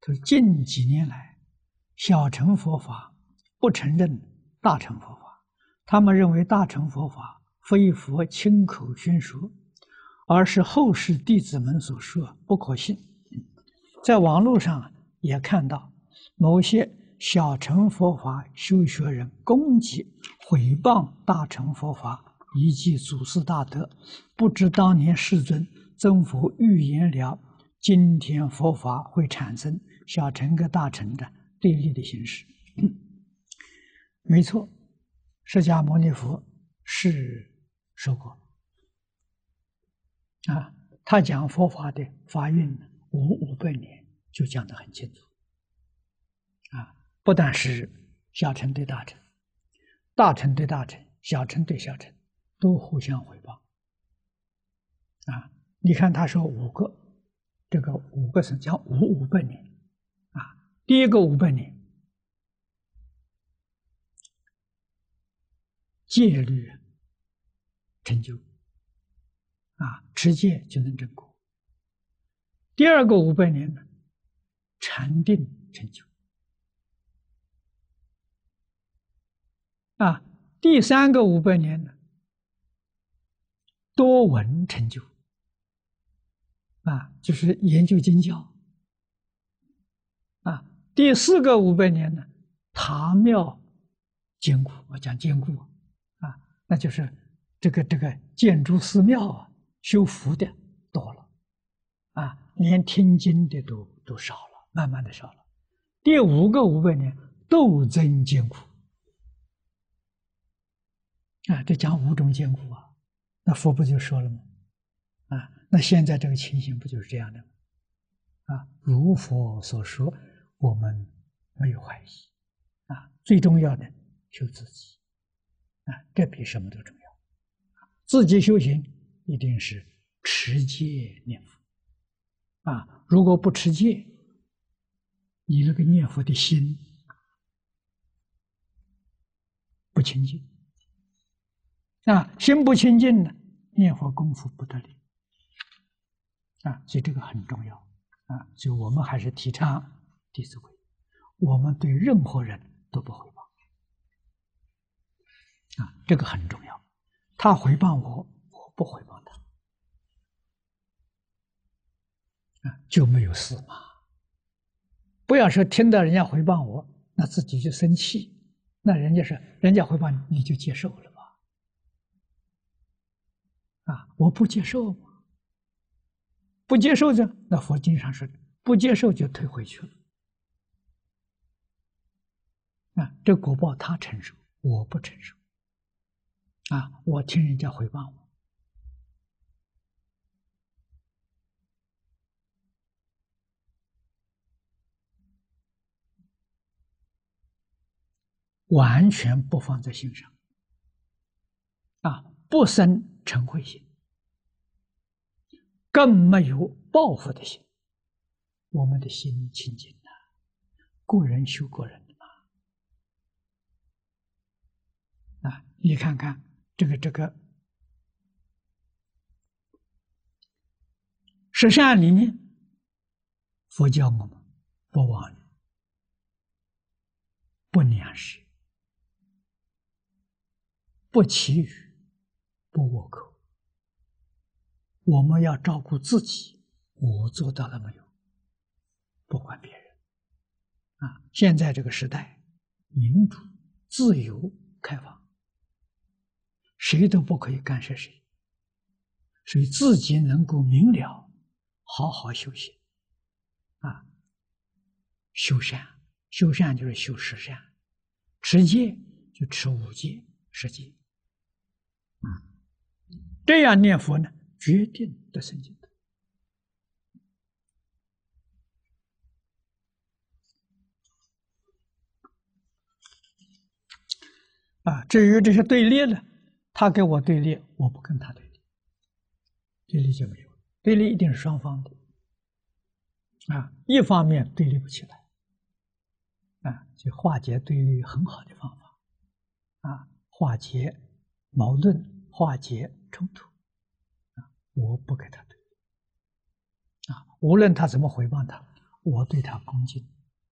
他说近几年来，小乘佛法不承认大乘佛法，他们认为大乘佛法非佛亲口宣说，而是后世弟子们所说，不可信。在网络上也看到某些小乘佛法修学人攻击、毁谤大乘佛法，以及祖师大德。不知当年世尊曾否预言了今天佛法会产生小乘跟大乘的对立的形式？没错，释迦牟尼佛是说过啊，他讲佛法的法运500年就讲得很清楚啊，不但是小乘对大乘，大乘对大乘，小乘对小乘，都互相毁谤啊。你看他说5个，这个5个是讲500年啊。第一个500年，戒律成就啊，持戒就能证果。第二个500年呢，禅定成就啊。第三个500年呢，多闻成就啊，就是研究经教啊。第4个500年呢，塔庙坚固，我讲坚固啊，那就是这个建筑寺庙啊，修福的多了啊，连听经的都少了，慢慢的少了。第5个500年，斗争坚固啊，这讲5种坚固啊，那佛不就说了吗？啊，那现在这个情形不就是这样的吗？啊，如佛所说，我们没有怀疑啊。最重要的修自己啊，这比什么都重要。自己修行一定是持戒念佛啊，如果不持戒，你那个念佛的心不清净啊，心不清净呢，念佛功夫不得力啊，所以这个很重要啊。所以我们还是提倡《弟子规》，我们对任何人都不回报啊，这个很重要。他回报我，我不回报他啊，就没有事嘛。不要说听到人家回报我，那自己就生气，那人家回报你，你就接受了吧？啊，我不接受嘛，不接受着，那佛经上说的，不接受就退回去了。啊，这果报他承受，我不承受。啊，我听人家回报我，完全不放在心上。啊，不生嗔恚心，更没有报复的心。我们的心清净呐，过人修过人的嘛。啊，你看看这个十善里面，佛教我们不妄语，不两舌，不绮语，不恶口。我们要照顾自己，我做到了没有？不管别人啊！现在这个时代，民主、自由、开放，谁都不可以干涉谁，所以自己能够明了，好好修行啊！修善，修善就是修十善，持戒就持5戒、10戒。这样念佛呢，决定得生净土。啊，至于这些对立呢，他跟我对立，我不跟他对立，对立就没有了。对立一定是双方的，啊，一方面对立不起来，啊，所以化解对立很好的方法，啊，化解矛盾，化解冲突，啊，我不跟他对立，啊，无论他怎么回报他， 我对他恭敬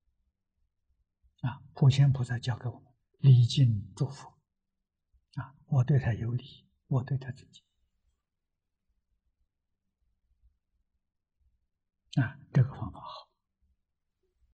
啊。普贤菩萨教给我们礼敬祝福啊，我对他有礼，我对他尊敬啊，这个方法好。